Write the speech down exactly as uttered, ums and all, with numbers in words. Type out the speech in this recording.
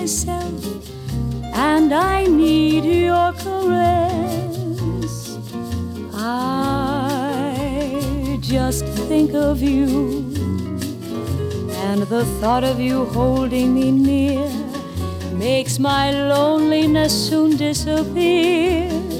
myself, and I need your caress. I just think of you, and the thought of you holding me near makes my loneliness soon disappear.